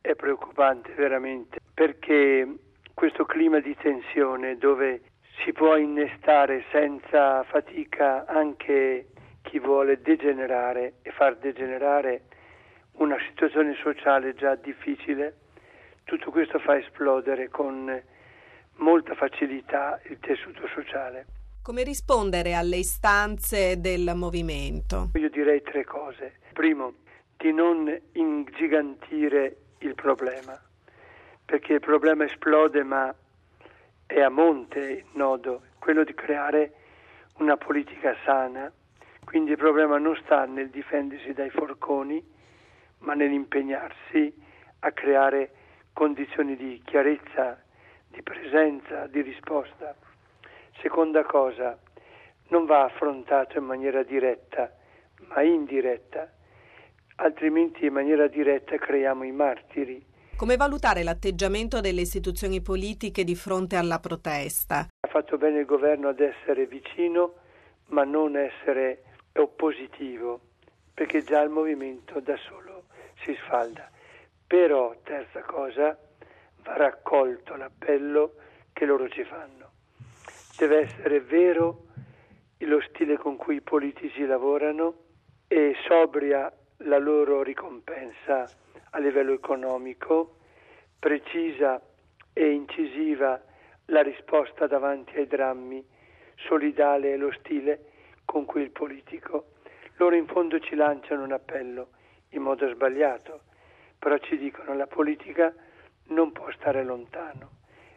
è preoccupante veramente, perché questo clima di tensione dove si può innestare senza fatica anche chi vuole degenerare e far degenerare una situazione sociale già difficile, tutto questo fa esplodere con molta facilità il tessuto sociale. Come rispondere alle istanze del movimento? Io direi 3 cose. Primo, di non ingigantire il problema, perché il problema esplode ma è a monte il nodo, quello di creare una politica sana. Quindi il problema non sta nel difendersi dai forconi, ma nell'impegnarsi a creare condizioni di chiarezza, di presenza, di risposta. Seconda cosa, non va affrontato in maniera diretta, ma indiretta, altrimenti in maniera diretta creiamo i martiri. Come valutare l'atteggiamento delle istituzioni politiche di fronte alla protesta? Ha fatto bene il governo ad essere vicino, ma non essere oppositivo, perché già il movimento da solo si sfalda. Però, terza cosa, va raccolto l'appello che loro ci fanno. Deve essere vero lo stile con cui i politici lavorano e sobria la loro ricompensa a livello economico, precisa e incisiva la risposta davanti ai drammi, solidale lo stile con cui il politico. Loro in fondo ci lanciano un appello in modo sbagliato, però ci dicono la politica non può stare lontano,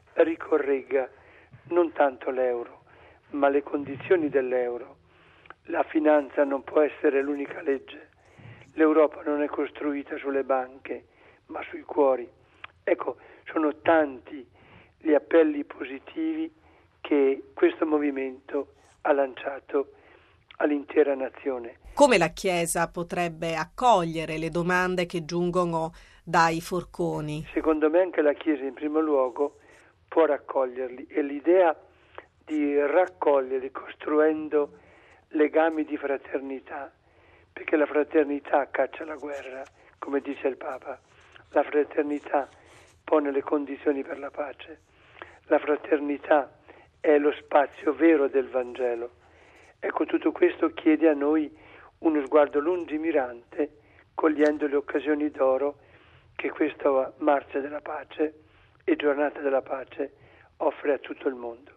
ricorregga non tanto l'euro, ma le condizioni dell'euro. La finanza non può essere l'unica legge. L'Europa non è costruita sulle banche, ma sui cuori. Ecco, sono tanti gli appelli positivi che questo movimento ha lanciato all'intera nazione. Come la Chiesa potrebbe accogliere le domande che giungono dai forconi? Secondo me anche la Chiesa in primo luogo può raccoglierli, e l'idea di raccoglierli costruendo legami di fraternità, perché la fraternità caccia la guerra, come dice il Papa. La fraternità pone le condizioni per la pace. La fraternità è lo spazio vero del Vangelo. Ecco, tutto questo chiede a noi uno sguardo lungimirante, cogliendo le occasioni d'oro che questa marcia della pace e giornata della pace offre a tutto il mondo.